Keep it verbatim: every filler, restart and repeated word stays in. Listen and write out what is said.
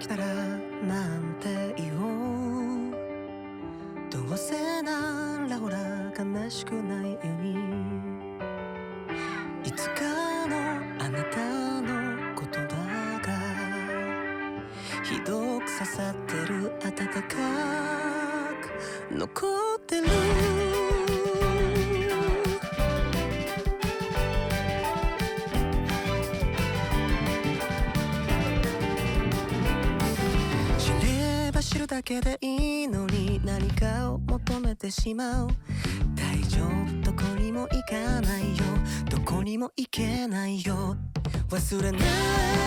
からなんて言おう、どうせならほら悲しくないように、いつかのあなたの言葉がひどく刺さってる、温かく残ってる。知るだけでいいのに何かを求めてしまう。大丈夫、どこにも行かないよ、どこにも行けないよ。忘れない